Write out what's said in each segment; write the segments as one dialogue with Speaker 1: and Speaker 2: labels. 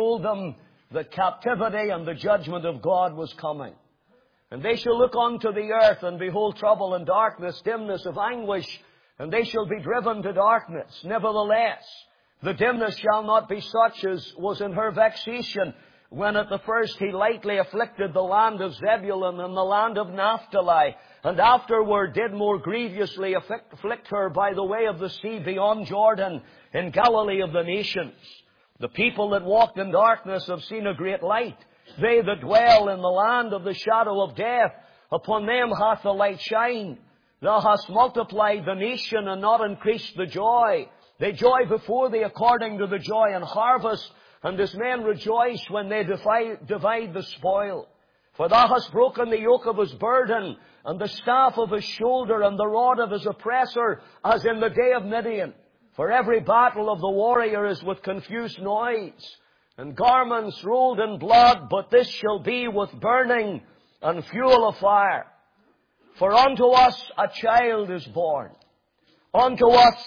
Speaker 1: told them that captivity and the judgment of God was coming. And they shall look unto the earth, and behold trouble and darkness, dimness of anguish, and they shall be driven to darkness. Nevertheless, the dimness shall not be such as was in her vexation, when at the first he lightly afflicted the land of Zebulun and the land of Naphtali, and afterward did more grievously afflict her by the way of the sea beyond Jordan, in Galilee of the nations. The people that walked in darkness have seen a great light. They that dwell in the land of the shadow of death, upon them hath the light shined. Thou hast multiplied the nation and not increased the joy. They joy before thee according to the joy in harvest, and as men rejoice when they divide the spoil. For thou hast broken the yoke of his burden, and the staff of his shoulder, and the rod of his oppressor, as in the day of Midian. For every battle of the warrior is with confused noise, and garments rolled in blood, but this shall be with burning and fuel of fire. For unto us a child is born, unto us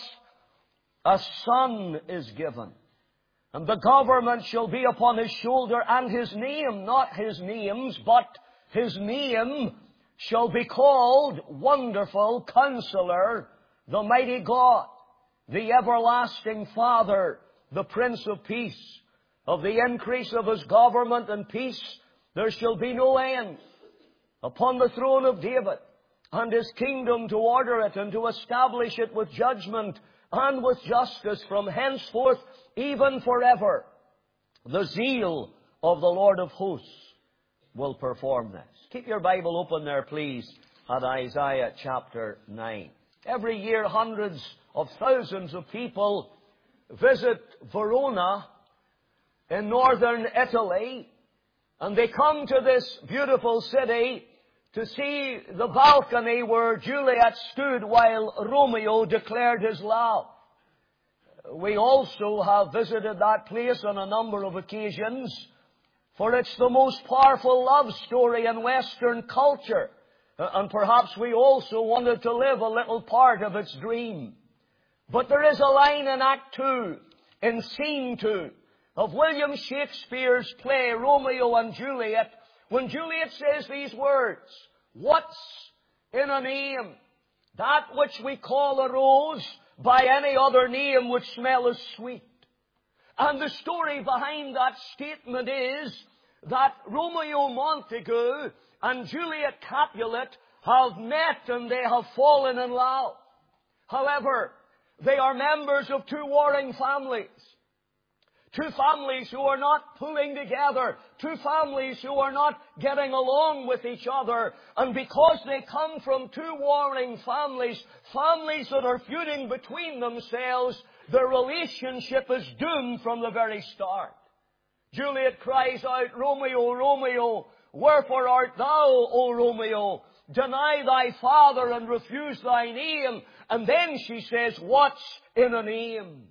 Speaker 1: a son is given, and the government shall be upon his shoulder, and his name, not his names, but his name shall be called Wonderful Counselor, the Mighty God, the Everlasting Father, the Prince of Peace. Of the increase of his government and peace there shall be no end, upon the throne of David, and his kingdom to order it and to establish it with judgment and with justice from henceforth even forever. The zeal of the Lord of hosts will perform this. Keep your Bible open there, please, at Isaiah chapter 9. Every year hundreds of thousands of people visit Verona in northern Italy, and they come to this beautiful city to see the balcony where Juliet stood while Romeo declared his love. We also have visited that place on a number of occasions, for it's the most powerful love story in Western culture, and perhaps we also wanted to live a little part of its dream. But there is a line in Act 2, in Scene 2, of William Shakespeare's play Romeo and Juliet, when Juliet says these words, "What's in a name? That which we call a rose, by any other name which smelleth sweet." And the story behind that statement is that Romeo Montague and Juliet Capulet have met and they have fallen in love. However, they are members of two warring families. Two families who are not pulling together. Two families who are not getting along with each other. And because they come from two warring families, families that are feuding between themselves, their relationship is doomed from the very start. Juliet cries out, "Romeo, Romeo, wherefore art thou, O Romeo? Deny thy father and refuse thy name." And then she says, "What's in a name?"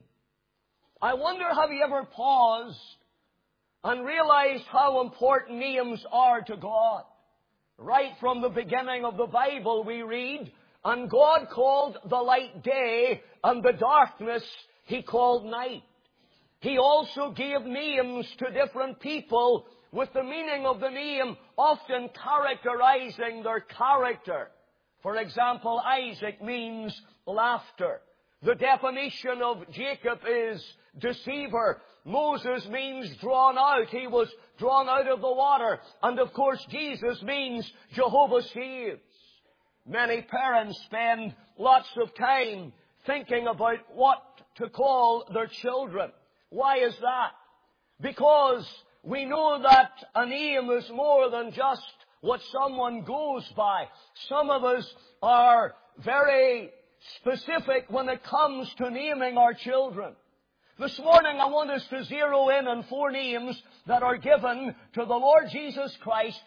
Speaker 1: I wonder, have you ever paused and realized how important names are to God? Right from the beginning of the Bible we read, "And God called the light day, and the darkness He called night." He also gave names to different people with the meaning of the name often characterizing their character. For example, Isaac means laughter. The definition of Jacob is deceiver. Moses means drawn out. He was drawn out of the water. And of course, Jesus means Jehovah saves. Many parents spend lots of time thinking about what to call their children. Why is that? Because we know that a name is more than just what someone goes by. Some of us are very specific when it comes to naming our children. This morning I want us to zero in on 4 names that are given to the Lord Jesus Christ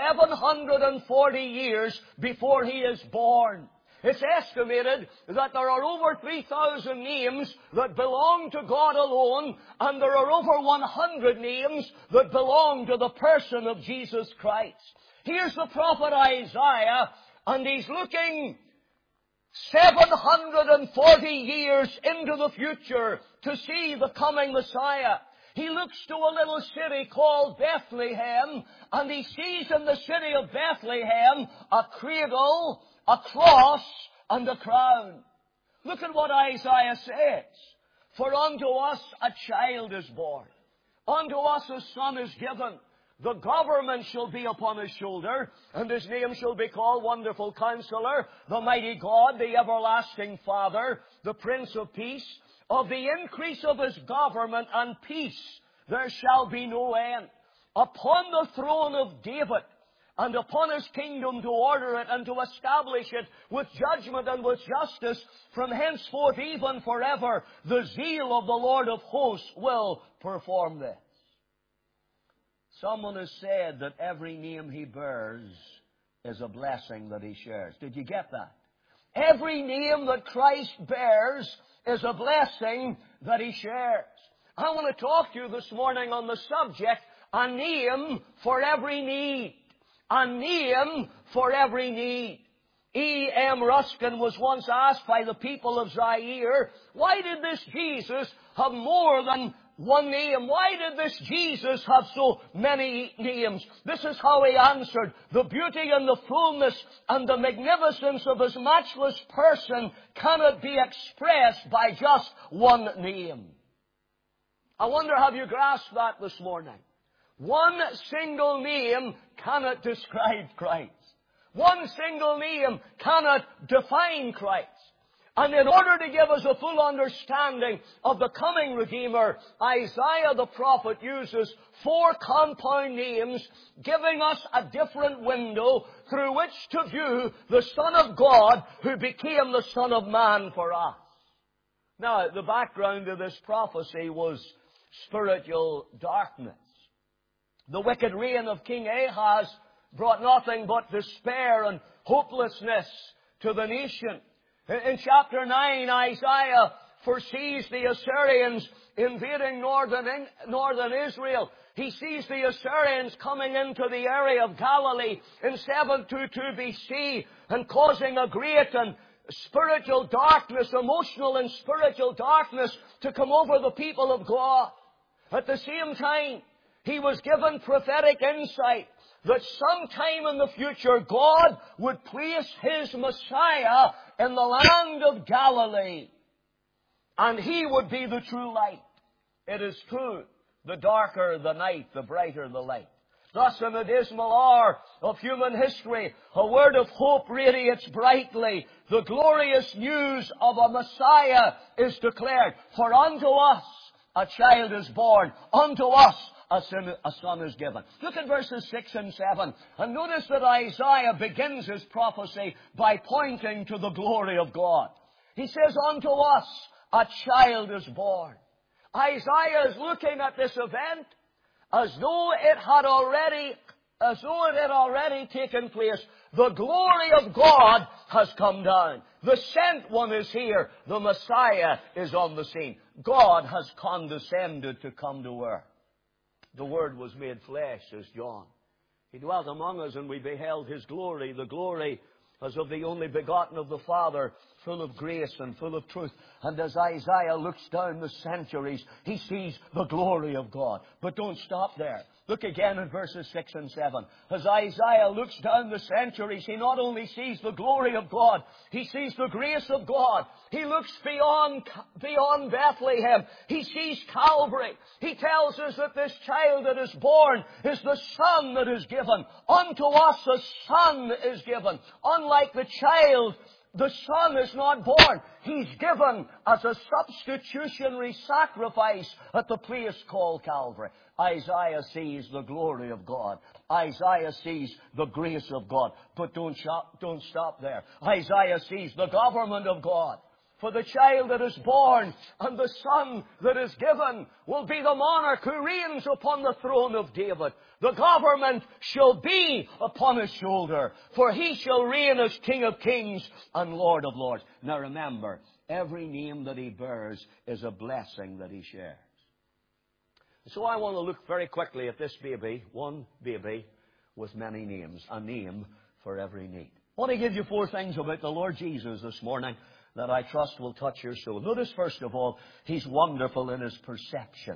Speaker 1: 740 years before He is born. It's estimated that there are over 3,000 names that belong to God alone, and there are over 100 names that belong to the person of Jesus Christ. Here's the prophet Isaiah, and he's looking 740 years into the future to see the coming Messiah. He looks to a little city called Bethlehem, and he sees in the city of Bethlehem a cradle, a cross, and a crown. Look at what Isaiah says. For unto us a child is born. Unto us a son is given. The government shall be upon his shoulder, and his name shall be called Wonderful Counselor, the Mighty God, the Everlasting Father, the Prince of Peace. Of the increase of his government and peace there shall be no end. Upon the throne of David, and upon his kingdom to order it and to establish it with judgment and with justice from henceforth even forever. The zeal of the Lord of hosts will perform this. Someone has said that every name he bears is a blessing that he shares. Did you get that? Every name that Christ bears is a blessing that he shares. I want to talk to you this morning on the subject, a name for every need. A name for every need. E.M. Ruskin was once asked by the people of Zaire, why did this Jesus have more than one name? Why did this Jesus have so many names? This is how he answered. The beauty and the fullness and the magnificence of his matchless person cannot be expressed by just one name. I wonder, have you grasped that this morning? One single name cannot describe Christ. One single name cannot define Christ. And in order to give us a full understanding of the coming Redeemer, Isaiah the prophet uses 4 compound names, giving us a different window through which to view the Son of God who became the Son of Man for us. Now, the background of this prophecy was spiritual darkness. The wicked reign of King Ahaz brought nothing but despair and hopelessness to the nation. In chapter 9, Isaiah foresees the Assyrians invading northern Israel. He sees the Assyrians coming into the area of Galilee in 722 BC and causing a great and spiritual darkness, emotional and spiritual darkness to come over the people of God. At the same time, he was given prophetic insight that sometime in the future God would place His Messiah in the land of Galilee. And He would be the true light. It is true. The darker the night, the brighter the light. Thus, in the dismal hour of human history, a word of hope radiates brightly. The glorious news of a Messiah is declared. For unto us a child is born. Unto us a son is given. Look at verses 6 and 7. And notice that Isaiah begins his prophecy by pointing to the glory of God. He says, unto us a child is born. Isaiah is looking at this event as though it had already taken place. The glory of God has come down. The sent one is here. The Messiah is on the scene. God has condescended to come to earth. The Word was made flesh, says John. He dwelt among us, and we beheld His glory, the glory as of the only begotten of the Father, full of grace and full of truth. And as Isaiah looks down the centuries, he sees the glory of God. But don't stop there. Look again at verses 6 and 7. As Isaiah looks down the centuries, he not only sees the glory of God, he sees the grace of God. He looks beyond Bethlehem. He sees Calvary. He tells us that this child that is born is the Son that is given. Unto us a Son is given. Unlike the child, the Son is not born. He's given as a substitutionary sacrifice at the place called Calvary. Isaiah sees the glory of God. Isaiah sees the grace of God. But don't stop there. Isaiah sees the government of God. For the child that is born and the Son that is given will be the monarch who reigns upon the throne of David. The government shall be upon his shoulder, for he shall reign as King of kings and Lord of lords. Now remember, every name that he bears is a blessing that he shares. So I want to look very quickly at this baby, one baby with many names, a name for every need. I want to give you 4 things about the Lord Jesus this morning that I trust will touch your soul. Notice, first of all, He's wonderful in His perception.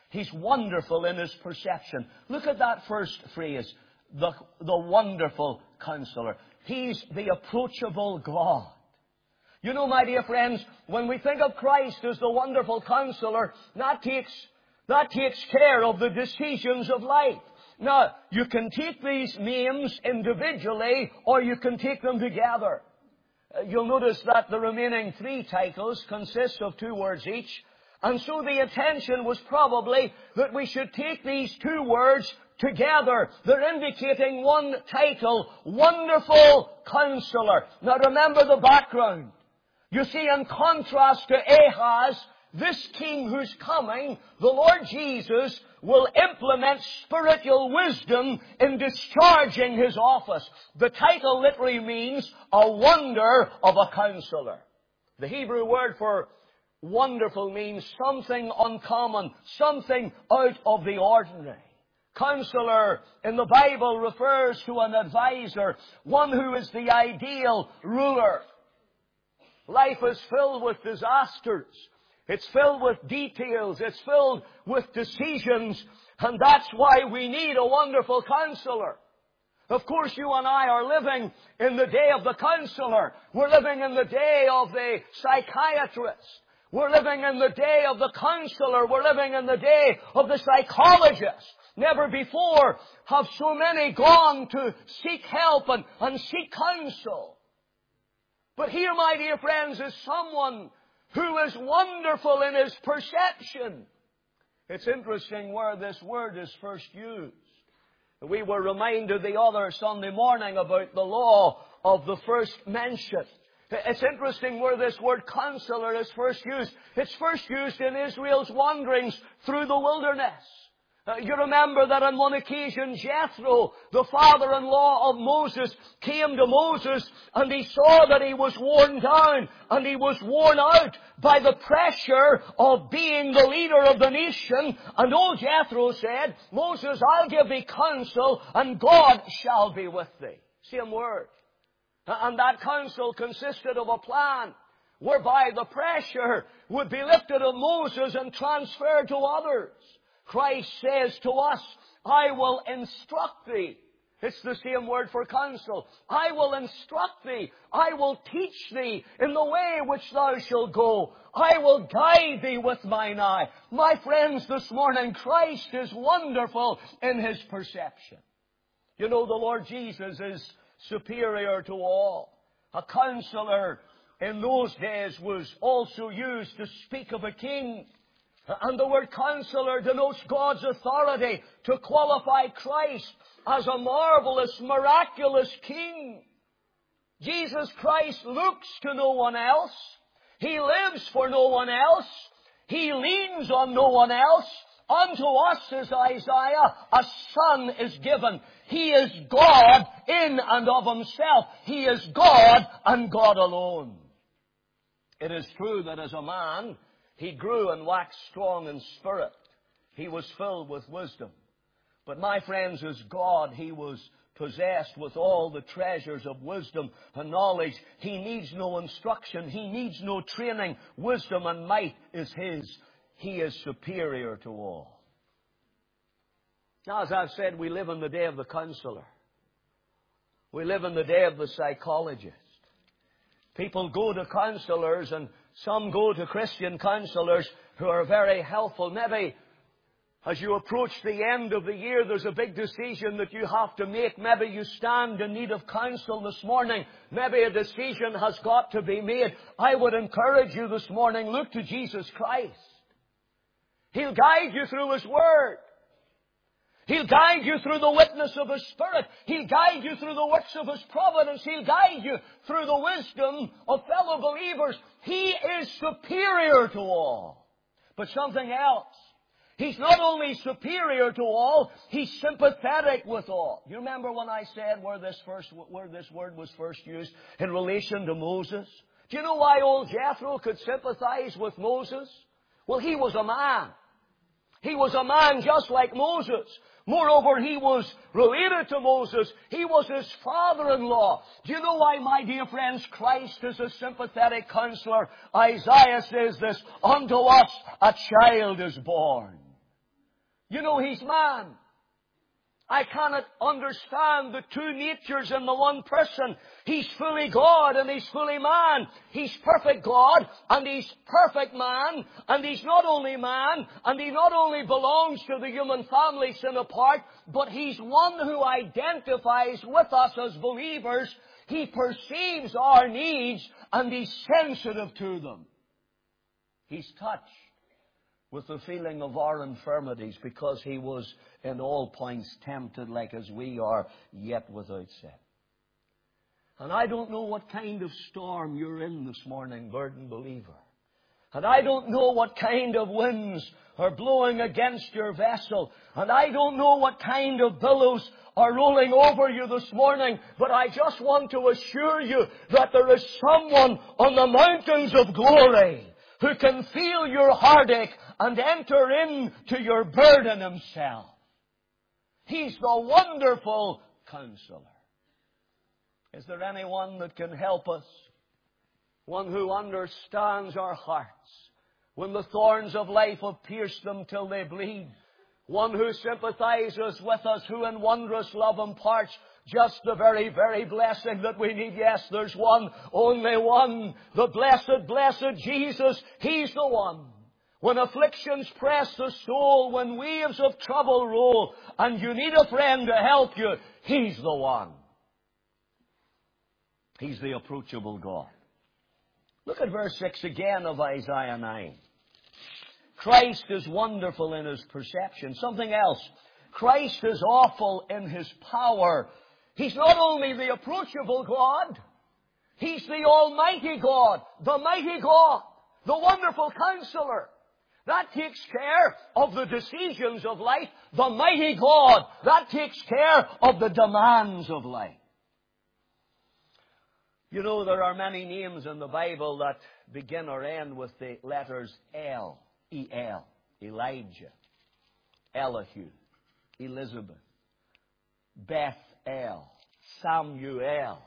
Speaker 1: He's wonderful in His perception. Look at that first phrase, the wonderful Counselor. He's the approachable God. You know, my dear friends, when we think of Christ as the wonderful Counselor, that takes care of the decisions of life. Now, you can take these names individually, or you can take them together. You'll notice that the remaining 3 titles consist of 2 words each. And so the intention was probably that we should take these 2 words together. They're indicating one title, Wonderful Counselor. Now remember the background. You see, in contrast to Ahaz, this king who's coming, the Lord Jesus, will implement spiritual wisdom in discharging His office. The title literally means a wonder of a counselor. The Hebrew word for wonderful means something uncommon, something out of the ordinary. Counselor in the Bible refers to an advisor, one who is the ideal ruler. Life is filled with disasters. It's filled with details. It's filled with decisions. And that's why we need a wonderful counselor. Of course, you and I are living in the day of the counselor. We're living in the day of the psychiatrist. We're living in the day of the counselor. We're living in the day of the psychologist. Never before have so many gone to seek help and seek counsel. But here, my dear friends, is someone who is wonderful in his perception. It's interesting where this word is first used. We were reminded the other Sunday morning about the law of the first mention. It's interesting where this word counselor is first used. It's first used in Israel's wanderings through the wilderness. You remember that on one occasion Jethro, the father-in-law of Moses, came to Moses and he saw that he was worn down and he was worn out by the pressure of being the leader of the nation. And old Jethro said, Moses, I'll give thee counsel and God shall be with thee. Same word. And that counsel consisted of a plan whereby the pressure would be lifted of Moses and transferred to others. Christ says to us, I will instruct thee. It's the same word for counsel. I will instruct thee. I will teach thee in the way which thou shalt go. I will guide thee with mine eye. My friends, this morning, Christ is wonderful in His perception. You know, the Lord Jesus is superior to all. A counselor in those days was also used to speak of a king. And the word counselor denotes God's authority to qualify Christ as a marvelous, miraculous king. Jesus Christ looks to no one else. He lives for no one else. He leans on no one else. Unto us, says Isaiah, a son is given. He is God in and of Himself. He is God and God alone. It is true that as a man, He grew and waxed strong in spirit. He was filled with wisdom. But my friends, as God, He was possessed with all the treasures of wisdom and knowledge. He needs no instruction. He needs no training. Wisdom and might is His. He is superior to all. Now, as I've said, we live in the day of the counselor. We live in the day of the psychologist. People go to counselors, and some go to Christian counselors who are very helpful. Maybe as you approach the end of the year, there's a big decision that you have to make. Maybe you stand in need of counsel this morning. Maybe a decision has got to be made. I would encourage you this morning, look to Jesus Christ. He'll guide you through His Word. He'll guide you through the witness of His Spirit. He'll guide you through the works of His providence. He'll guide you through the wisdom of fellow believers. He is superior to all. But something else. He's not only superior to all, He's sympathetic with all. You remember when I said where this word was first used in relation to Moses? Do you know why old Jethro could sympathize with Moses? Well, he was a man. He was a man just like Moses. Moreover, he was related to Moses. He was his father-in-law. Do you know why, my dear friends, Christ is a sympathetic counselor? Isaiah says this, unto us a child is born. You know, He's man. I cannot understand the two natures in the one person. He's fully God and He's fully man. He's perfect God and He's perfect man. And He's not only man and He not only belongs to the human family sin apart, but He's one who identifies with us as believers. He perceives our needs and He's sensitive to them. He's touched with the feeling of our infirmities, because He was in all points tempted like as we are, yet without sin. And I don't know what kind of storm you're in this morning, burdened believer. And I don't know what kind of winds are blowing against your vessel. And I don't know what kind of billows are rolling over you this morning. But I just want to assure you that there is someone on the mountains of glory who can feel your heartache and enter into your burden Himself. He's the wonderful Counselor. Is there anyone that can help us? One who understands our hearts when the thorns of life have pierced them till they bleed. One who sympathizes with us, who in wondrous love imparts just the very, very blessing that we need. Yes, there's one, only one. The blessed, blessed Jesus. He's the one. When afflictions press the soul, when waves of trouble roll, and you need a friend to help you, He's the one. He's the approachable God. Look at verse 6 again of Isaiah 9. Christ is wonderful in His perception. Something else. Christ is awful in His power. He's not only the approachable God, He's the Almighty God, the mighty God, the wonderful Counselor. That takes care of the decisions of life. The mighty God, that takes care of the demands of life. You know, there are many names in the Bible that begin or end with the letters L, E-L, Elijah, Elihu, Elizabeth, Bethel, Samuel,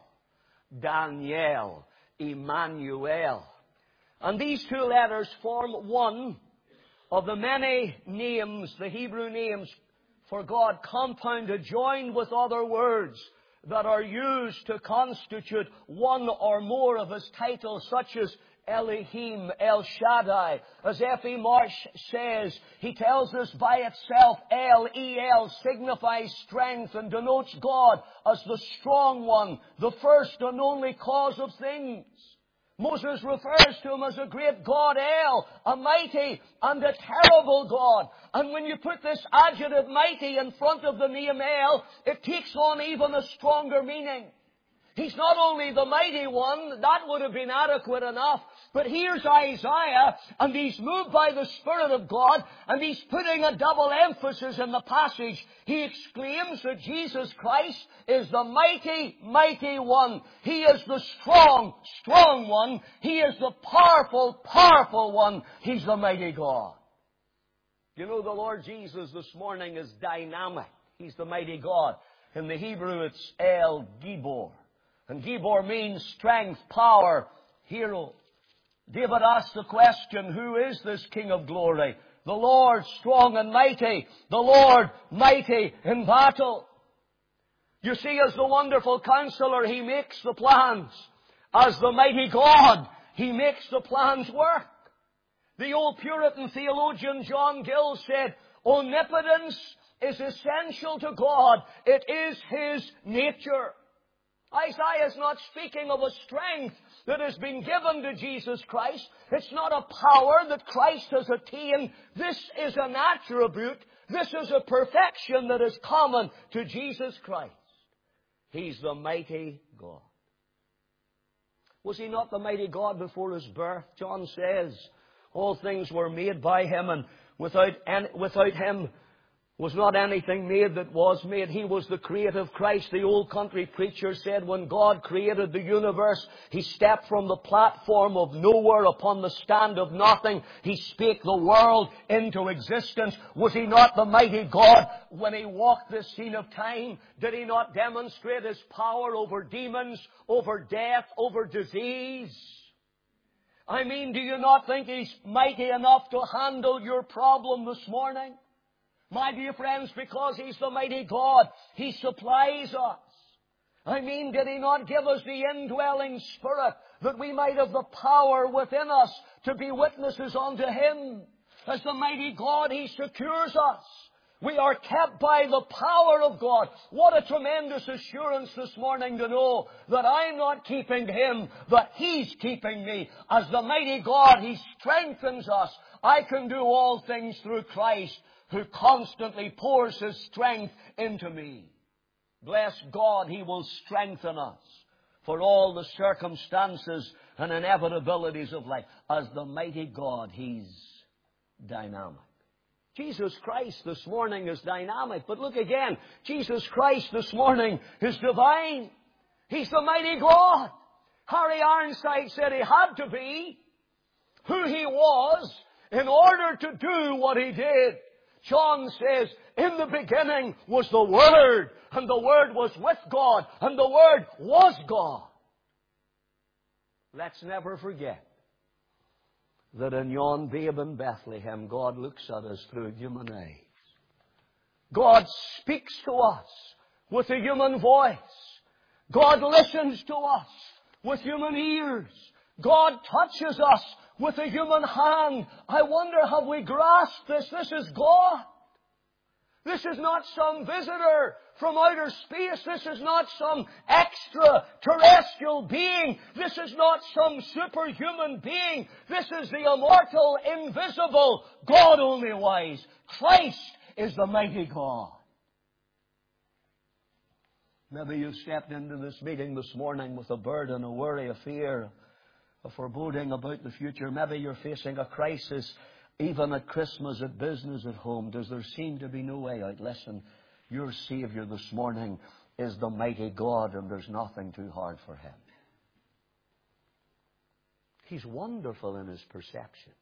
Speaker 1: Daniel, Emmanuel. And these two letters form one of the many names, the Hebrew names for God, compounded, joined with other words that are used to constitute one or more of His titles, such as Elohim, El Shaddai. As F.E. Marsh says, he tells us by itself, L-E-L signifies strength and denotes God as the strong one, the first and only cause of things. Moses refers to Him as a great God, El, a mighty and a terrible God. And when you put this adjective mighty in front of the name El, it takes on even a stronger meaning. He's not only the mighty one, that would have been adequate enough, but here's Isaiah, and he's moved by the Spirit of God, and he's putting a double emphasis in the passage. He exclaims that Jesus Christ is the mighty, mighty one. He is the strong, strong one. He is the powerful, powerful one. He's the mighty God. You know, the Lord Jesus this morning is dynamic. He's the mighty God. In the Hebrew, it's El Gibor. And Gibor means strength, power, hero. David asked the question, who is this King of glory? The Lord strong and mighty. The Lord mighty in battle. You see, as the wonderful Counselor, He makes the plans. As the mighty God, He makes the plans work. The old Puritan theologian John Gill said, omnipotence is essential to God. It is His nature. Isaiah is not speaking of a strength that has been given to Jesus Christ. It's not a power that Christ has attained. This is an attribute. This is a perfection that is common to Jesus Christ. He's the mighty God. Was He not the mighty God before His birth? John says, all things were made by Him, and without Him was not anything made that was made. He was the creative Christ. The old country preacher said when God created the universe, He stepped from the platform of nowhere upon the stand of nothing. He spake the world into existence. Was He not the mighty God when He walked this scene of time? Did He not demonstrate His power over demons, over death, over disease? I mean, do you not think He's mighty enough to handle your problem this morning? My dear friends, because He's the mighty God, He supplies us. I mean, did He not give us the indwelling Spirit that we might have the power within us to be witnesses unto Him? As the mighty God, He secures us. We are kept by the power of God. What a tremendous assurance this morning to know that I'm not keeping Him, but He's keeping me. As the mighty God, He strengthens us. I can do all things through Christ, who constantly pours His strength into me. Bless God, He will strengthen us for all the circumstances and inevitabilities of life. As the mighty God, He's dynamic. Jesus Christ this morning is dynamic. But look again, Jesus Christ this morning is divine. He's the mighty God. Harry Ironside said He had to be who He was in order to do what He did. John says, in the beginning was the Word, and the Word was with God, and the Word was God. Let's never forget that in yon babe in Bethlehem, God looks at us through human eyes. God speaks to us with a human voice. God listens to us with human ears. God touches us with a human hand. I wonder, have we grasped this? This is God. This is not some visitor from outer space. This is not some extraterrestrial being. This is not some superhuman being. This is the immortal, invisible, God only wise. Christ is the mighty God. Maybe you stepped into this meeting this morning with a burden, a worry, a fear, a foreboding about the future. Maybe you're facing a crisis, even at Christmas, at business, at home. Does there seem to be no way out? Listen, your Savior this morning is the mighty God, and there's nothing too hard for Him. He's wonderful in His perception.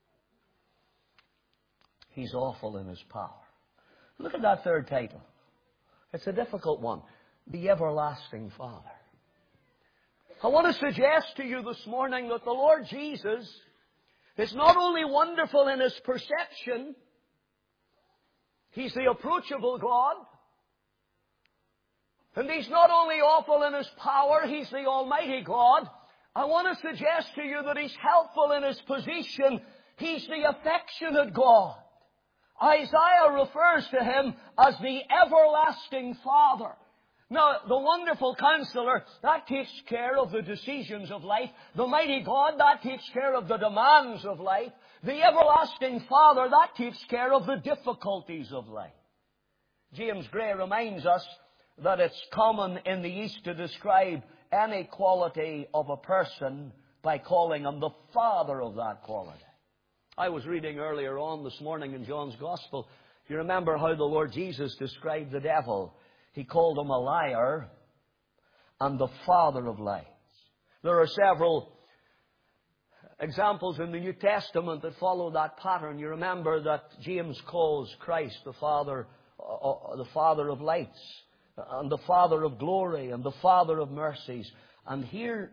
Speaker 1: He's awful in His power. Look at that third title. It's a difficult one. The Everlasting Father. I want to suggest to you this morning that the Lord Jesus is not only wonderful in His perception, He's the approachable God, and He's not only awful in His power, He's the Almighty God. I want to suggest to you that He's helpful in His position. He's the affectionate God. Isaiah refers to Him as the Everlasting Father. Now, the Wonderful Counselor, that takes care of the decisions of life. The Mighty God, that takes care of the demands of life. The Everlasting Father, that takes care of the difficulties of life. James Gray reminds us that it's common in the East to describe any quality of a person by calling Him the Father of that quality. I was reading earlier on this morning in John's Gospel. You remember how the Lord Jesus described the devil. He called him a liar and the father of lies. There are several examples in the New Testament that follow that pattern. You remember that James calls Christ the Father of lights, and the Father of glory, and the Father of mercies. And here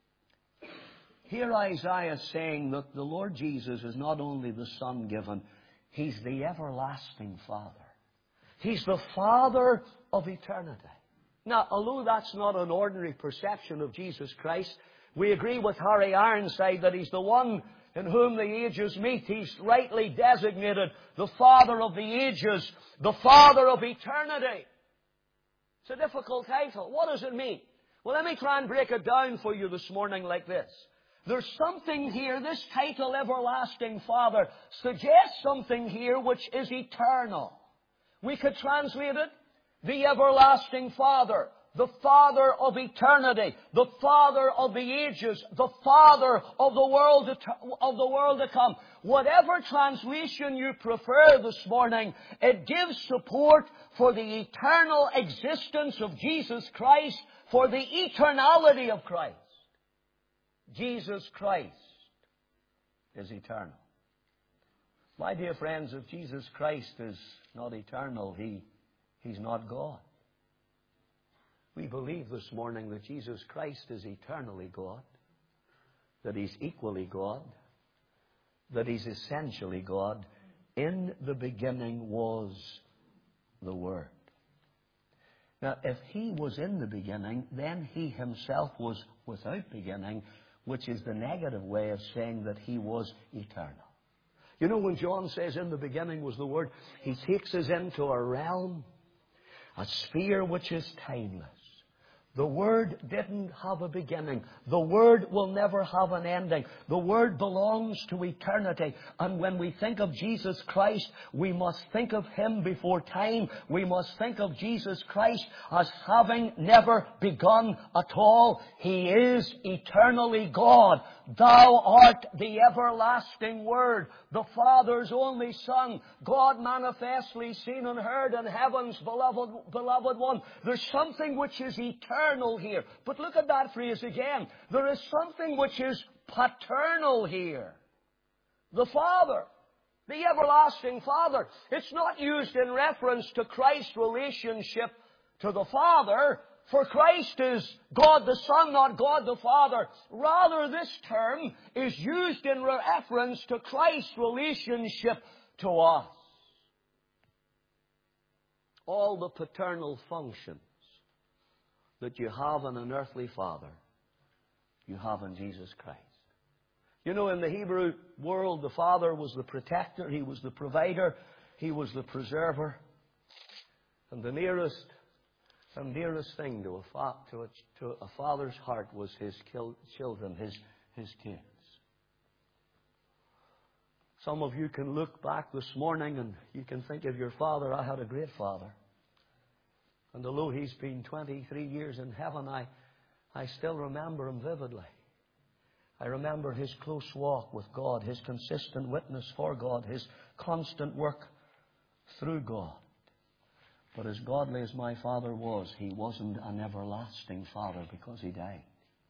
Speaker 1: Isaiah is saying that the Lord Jesus is not only the Son given, He's the everlasting Father. He's the Father of eternity. Now, although that's not an ordinary perception of Jesus Christ, we agree with Harry Ironside that He's the one in whom the ages meet. He's rightly designated the Father of the ages, the Father of eternity. It's a difficult title. What does it mean? Well, let me try and break it down for you this morning like this. There's something here, this title, Everlasting Father, suggests something here which is eternal. We could translate it, the Everlasting Father, the Father of eternity, the Father of the ages, the Father of the world to come. Whatever translation you prefer this morning, it gives support for the eternal existence of Jesus Christ, for the eternality of Christ. Jesus Christ is eternal. My dear friends, if Jesus Christ is not eternal, He's not God. We believe this morning that Jesus Christ is eternally God, that He's equally God, that He's essentially God, In the beginning was the Word. Now, if He was in the beginning, then He Himself was without beginning, which is the negative way of saying that He was eternal. You know, when John says in the beginning was the Word, he takes us into a realm, a sphere which is timeless. The Word didn't have a beginning. The Word will never have an ending. The Word belongs to eternity. And when we think of Jesus Christ, we must think of Him before time. We must think of Jesus Christ as having never begun at all. He is eternally God. Thou art the everlasting Word, the Father's only Son, God manifestly seen and heard in heaven's beloved one. There's something which is eternal here. But look at that phrase again. There is something which is paternal here. The Father, the everlasting Father. It's not used in reference to Christ's relationship to the Father, for Christ is God the Son, not God the Father. Rather, this term is used in reference to Christ's relationship to us. All the paternal functions that you have in an earthly father, you have in Jesus Christ. You know, in the Hebrew world, the Father was the protector, He was the provider, He was the preserver. And the nearest and dearest thing to a father's heart was his children, his kids. Some of you can look back this morning and you can think of your father. I had a great father. And although he's been 23 years in heaven, I still remember him vividly. I remember his close walk with God, his consistent witness for God, his constant work through God. But as godly as my father was, he wasn't an everlasting father because he died.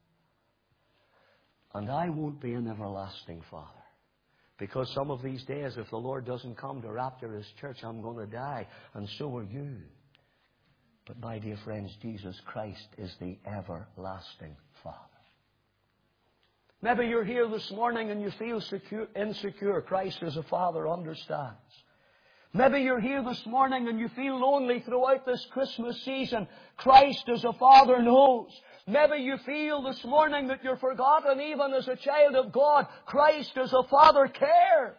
Speaker 1: And I won't be an everlasting father. Because some of these days, if the Lord doesn't come to rapture His church, I'm going to die. And so are you. But my dear friends, Jesus Christ is the everlasting Father. Maybe you're here this morning and you feel insecure. Christ as a Father understands. Maybe you're here this morning and you feel lonely throughout this Christmas season. Christ as a Father knows. Maybe you feel this morning that you're forgotten even as a child of God. Christ as a Father cares.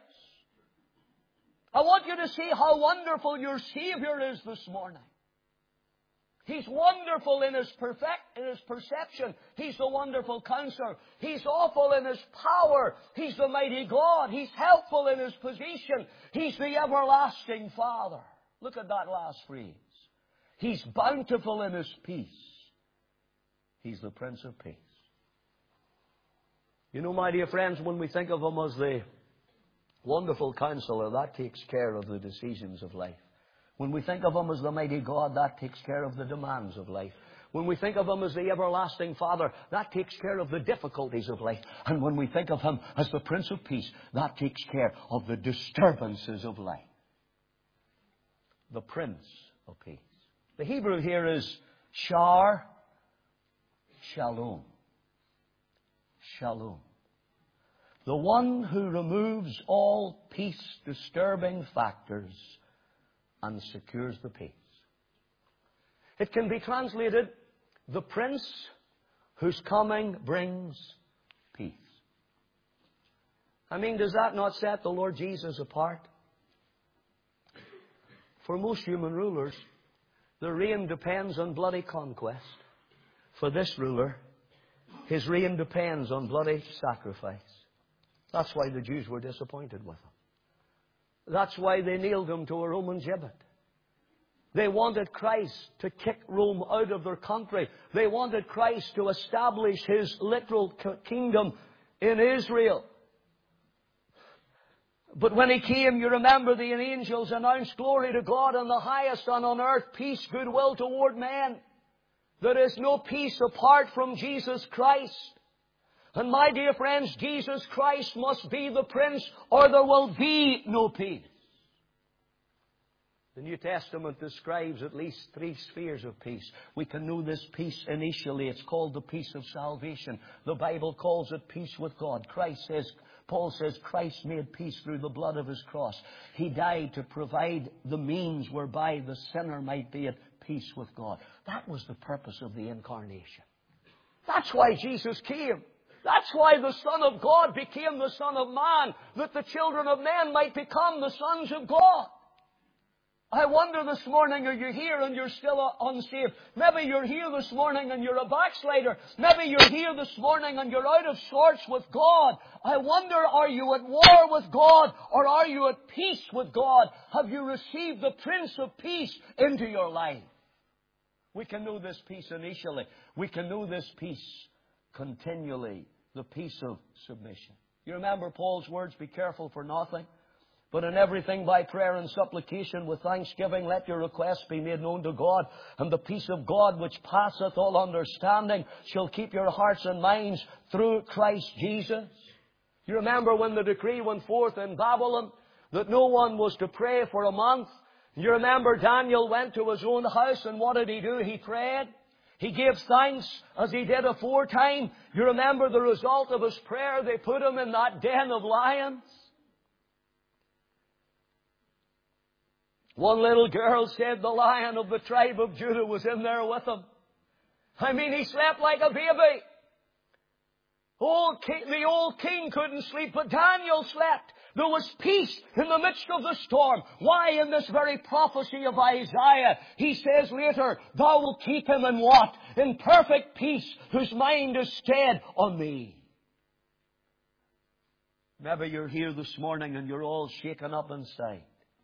Speaker 1: I want you to see how wonderful your Savior is this morning. He's wonderful in His perception. He's the wonderful Counselor. He's awful in His power. He's the mighty God. He's helpful in His position. He's the everlasting Father. Look at that last phrase. He's bountiful in His peace. He's the Prince of Peace. You know, my dear friends, when we think of Him as the wonderful Counselor, that takes care of the decisions of life. When we think of Him as the mighty God, that takes care of the demands of life. When we think of Him as the everlasting Father, that takes care of the difficulties of life. And when we think of Him as the Prince of Peace, that takes care of the disturbances of life. The Prince of Peace. The Hebrew here is Shar Shalom. Shalom. The one who removes all peace-disturbing factors and secures the peace. It can be translated, the Prince whose coming brings peace. I mean, does that not set the Lord Jesus apart? For most human rulers, their reign depends on bloody conquest. For this ruler, his reign depends on bloody sacrifice. That's why the Jews were disappointed with him. That's why they nailed Him to a Roman gibbet. They wanted Christ to kick Rome out of their country. They wanted Christ to establish His literal kingdom in Israel. But when He came, you remember the angels announced glory to God in the highest, and on earth peace, goodwill toward men. There is no peace apart from Jesus Christ. And my dear friends, Jesus Christ must be the Prince, or there will be no peace. The New Testament describes at least 3 spheres of peace. We can know this peace initially. It's called the peace of salvation. The Bible calls it peace with God. Christ says, Paul says Christ made peace through the blood of His cross. He died to provide the means whereby the sinner might be at peace with God. That was the purpose of the incarnation. That's why Jesus came. That's why the Son of God became the Son of Man, that the children of men might become the sons of God. I wonder this morning, are you here and you're still unsaved? Maybe you're here this morning and you're a backslider. Maybe you're here this morning and you're out of sorts with God. I wonder, are you at war with God or are you at peace with God? Have you received the Prince of Peace into your life? We can know this peace initially. We can know this peace continually. The peace of submission. You remember Paul's words, be careful for nothing, but in everything by prayer and supplication with thanksgiving let your requests be made known to God. And the peace of God which passeth all understanding shall keep your hearts and minds through Christ Jesus. You remember when the decree went forth in Babylon that no one was to pray for a month? You remember Daniel went to his own house and what did he do? He prayed. He gave thanks as he did aforetime. You remember the result of his prayer? They put him in that den of lions. One little girl said the Lion of the tribe of Judah was in there with him. I mean, he slept like a baby. The old king couldn't sleep, but Daniel slept. There was peace in the midst of the storm. Why? In this very prophecy of Isaiah, he says later, thou wilt keep him in what? In perfect peace, whose mind is stayed on thee. Maybe you're here this morning and you're all shaken up inside.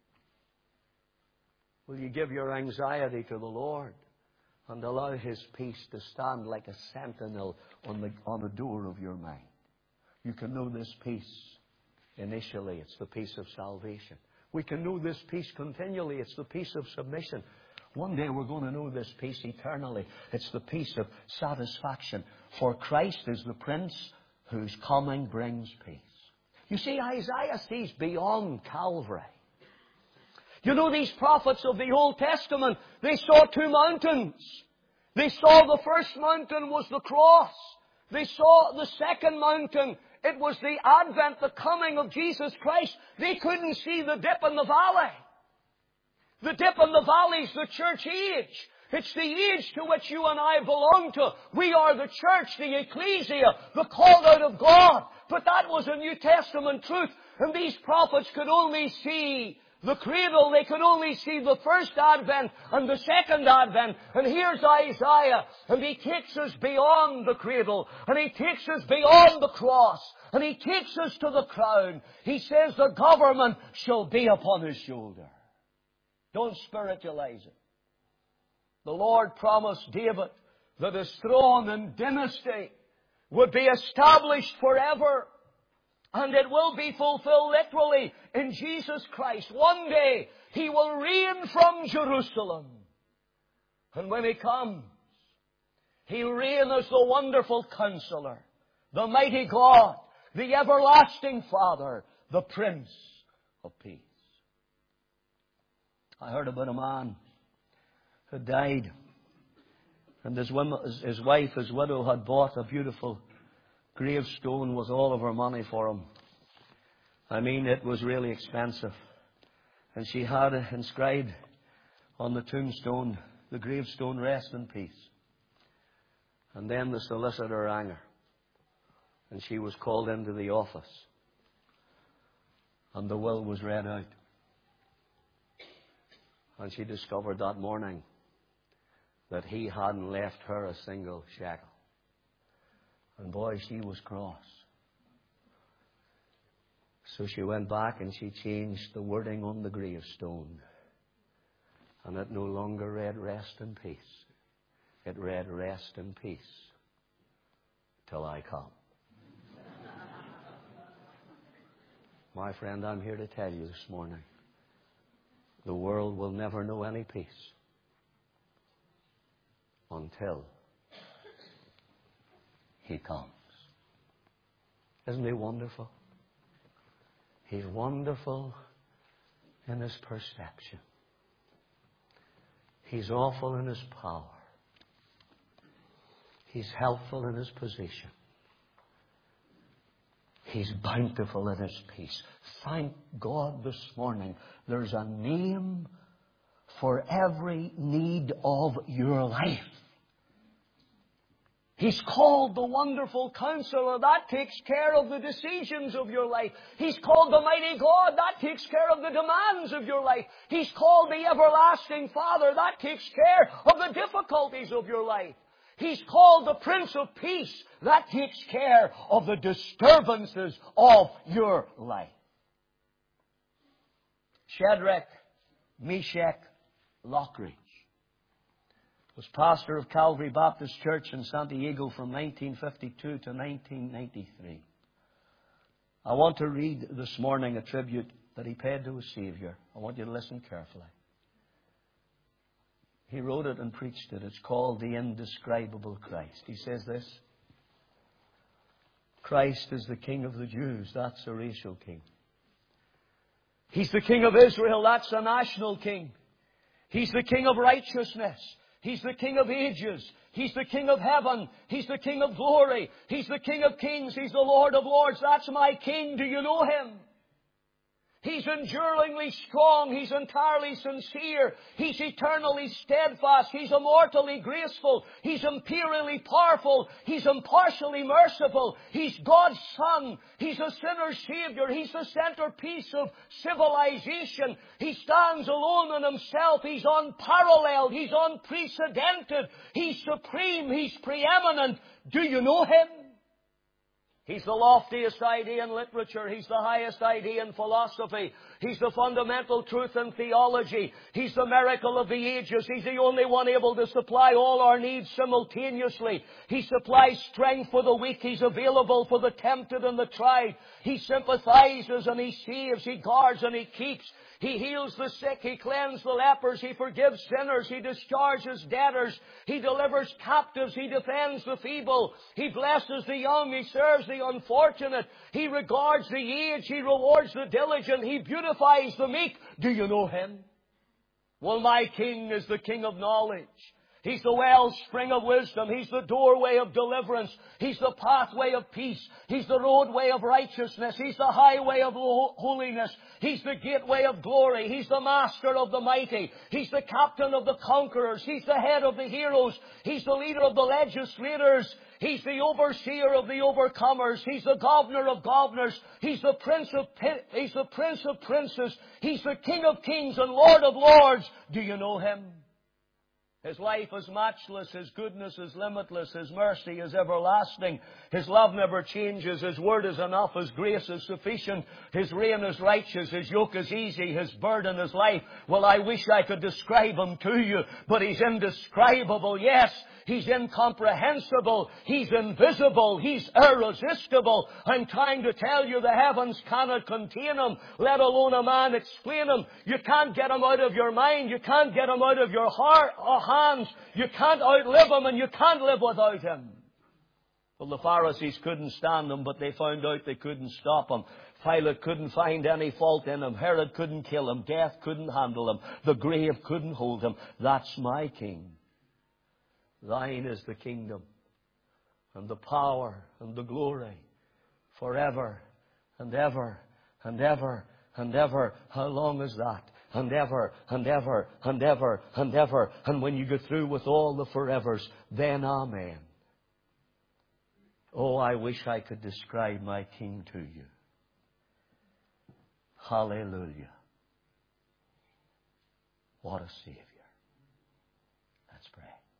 Speaker 1: Will you give your anxiety to the Lord and allow His peace to stand like a sentinel on the door of your mind? You can know this peace initially. It's the peace of salvation. We can know this peace continually. It's the peace of submission. One day we're going to know this peace eternally. It's the peace of satisfaction. For Christ is the Prince whose coming brings peace. You see, Isaiah sees beyond Calvary. You know, these prophets of the Old Testament, they saw two mountains. They saw the first mountain was the cross. They saw the second mountain. It was the advent, the coming of Jesus Christ. They couldn't see the dip in the valley. The dip in the valley is the church age. It's the age to which you and I belong to. We are the church, the ecclesia, the called out of God. But that was a New Testament truth. And these prophets could only see the cradle. They could only see the first advent and the second advent. And here's Isaiah, and he takes us beyond the cradle, and he takes us beyond the cross, and he takes us to the crown. He says the government shall be upon his shoulder. Don't spiritualize it. The Lord promised David that his throne and dynasty would be established forever. And it will be fulfilled literally in Jesus Christ. One day He will reign from Jerusalem. And when He comes, He'll reign as the wonderful Counselor, the mighty God, the everlasting Father, the Prince of Peace. I heard about a man who died, and his wife, his widow, had bought a beautiful gravestone with all of her money for him. I mean, it was really expensive. And she had inscribed on the tombstone, the gravestone, rest in peace. And then the solicitor rang her. And she was called into the office. And the will was read out. And she discovered that morning that he hadn't left her a single shekel. And boy, she was cross. So she went back and she changed the wording on the gravestone. And it no longer read rest in peace. It read rest in peace till I come. My friend, I'm here to tell you this morning, the world will never know any peace until He comes. Isn't He wonderful? He's wonderful in His perception. He's awful in His power. He's helpful in His position. He's bountiful in His peace. Thank God this morning there's a name for every need of your life. He's called the Wonderful Counselor. That takes care of the decisions of your life. He's called the Mighty God. That takes care of the demands of your life. He's called the Everlasting Father. That takes care of the difficulties of your life. He's called the Prince of Peace. That takes care of the disturbances of your life. Shadrach, Meshach, Lockridge was pastor of Calvary Baptist Church in Santiago from 1952 to 1993. I want to read this morning a tribute that he paid to his Savior. I want you to listen carefully. He wrote it and preached it. It's called The Indescribable Christ. He says this: Christ is the King of the Jews. That's a racial king. He's the King of Israel. That's a national king. He's the King of righteousness. He's the King of ages. He's the King of heaven. He's the King of glory. He's the King of kings. He's the Lord of lords. That's my King. Do you know Him? He's enduringly strong. He's entirely sincere. He's eternally steadfast. He's immortally graceful. He's imperially powerful. He's impartially merciful. He's God's Son. He's a sinner's Savior. He's the centerpiece of civilization. He stands alone in Himself. He's unparalleled. He's unprecedented. He's supreme. He's preeminent. Do you know Him? He's the loftiest idea in literature. He's the highest idea in philosophy. He's the fundamental truth in theology. He's the miracle of the ages. He's the only one able to supply all our needs simultaneously. He supplies strength for the weak. He's available for the tempted and the tried. He sympathizes and He saves. He guards and He keeps. He heals the sick. He cleanses the lepers. He forgives sinners. He discharges debtors. He delivers captives. He defends the feeble. He blesses the young. He serves the unfortunate. He regards the aged. He rewards the diligent. He beautifies the meek. Do you know Him? Well, my King is the King of knowledge. He's the wellspring of wisdom. He's the doorway of deliverance. He's the pathway of peace. He's the roadway of righteousness. He's the highway of holiness. He's the gateway of glory. He's the master of the mighty. He's the captain of the conquerors. He's the head of the heroes. He's the leader of the legislators. He's the overseer of the overcomers. He's the governor of governors. He's the prince of princes. He's the King of kings and Lord of lords. Do you know Him? His life is matchless. His goodness is limitless. His mercy is everlasting. His love never changes. His word is enough. His grace is sufficient. His reign is righteous. His yoke is easy. His burden is light. Well, I wish I could describe Him to you, but He's indescribable. Yes, He's incomprehensible. He's invisible. He's irresistible. I'm trying to tell you the heavens cannot contain Him, let alone a man explain Him. You can't get Him out of your mind. You can't get Him out of your heart or hands. You can't outlive Him, and you can't live without Him. Well, the Pharisees couldn't stand Him, but they found out they couldn't stop Him. Pilate couldn't find any fault in Him. Herod couldn't kill Him. Death couldn't handle Him. The grave couldn't hold Him. That's my King. Thine is the kingdom and the power and the glory forever and ever and ever and ever. How long is that? And ever and ever and ever and ever. And when you get through with all the forevers, then amen. Oh, I wish I could describe my King to you. Hallelujah. What a Savior. Let's pray.